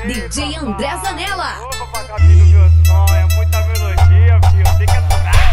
DJ André Zanella. Opa, pra caminho do meu som, é muita melodia, filho, tem que aturar.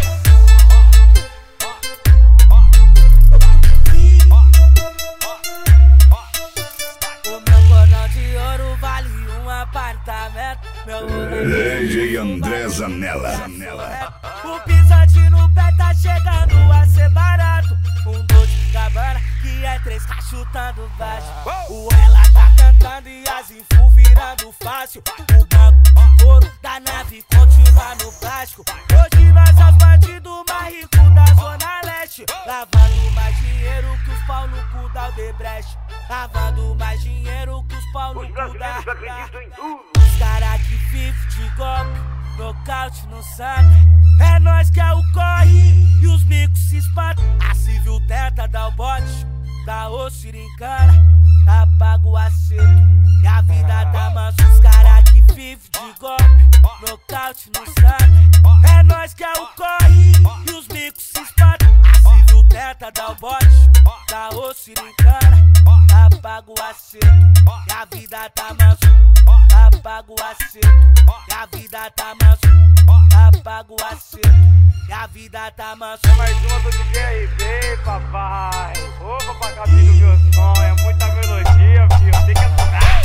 O meu cordão de ouro vale um apartamento. Meu DJ André Zanella. O pisante no pé tá chegando a ser barato. Um Dolce & Gabbana que é 3K chutando baixo. O ela tá cantando e as info virando fácil. O banco de couro da nave continua no plástico. Hoje nós é os bandidos mais ricos da Zona Leste. Lavando mais dinheiro que os pau no cu da Odebrecht. Lavando mais dinheiro que os pau no cu da... Os cara que vive de golpe, nocaute no Santa. É nós que é o corre e os bicos se espantam. A civil tenta dar o bote, dá o sirincana, apaga o acerto e a vida tá mansa. Os cara que vive de golpe, nocaute no Santa. É nós que é o corre e os bicos se espantam. A civil tenta dar o bote, dá o sirincana, apaga o acerto e a vida tá mansa. Apaga o acerto e a vida tá mansa. Apaga o acerto e a vida tá mansa. Mais uma do DJ RB, papai. Opa, pra caminho do meu som, é muita melodia, filho, tem que aturar.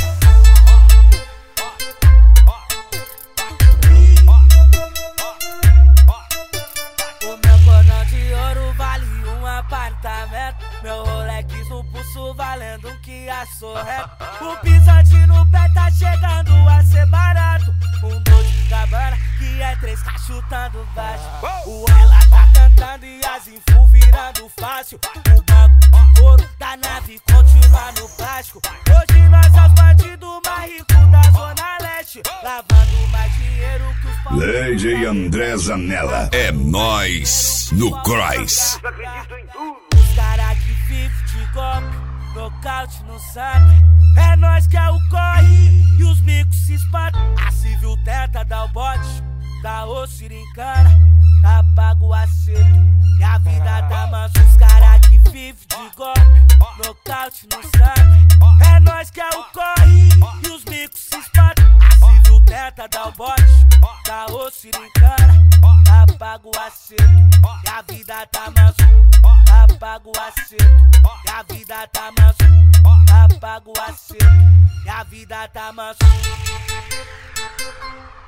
O meu cordão de ouro vale um apartamento. Meu Rolex no pulso valendo um Kia Sorrento. O pisante no pé tá chegando a ser barato. Um Dolce & Gabbana que é 3K chutando baixo. O ela tá cantando e as info virando fácil. O banco de couro da nave continua no plástico. Hoje nós é os bandidos mais ricos da Zona Leste. Lavando mais dinheiro que os pau. DJ André Zanella. É nóis no Cross. Os cara que vive de golpe, nocaute no Santa. É nós que é o corre e os bicos se espantam. A civil tenta dar o bote, dá o sirincana, apaga o acerto e a vida tá mansa. Os cara que vive de golpe, nocaute no Santa. É nós que é o corre e os bicos se espantam. A civil tenta dar o bote, dá o sirincana, apaga o acerto e a vida tá mansa. Apaga o acerto e a vida tá mansa. Apaga o acerto e a vida tá mansa.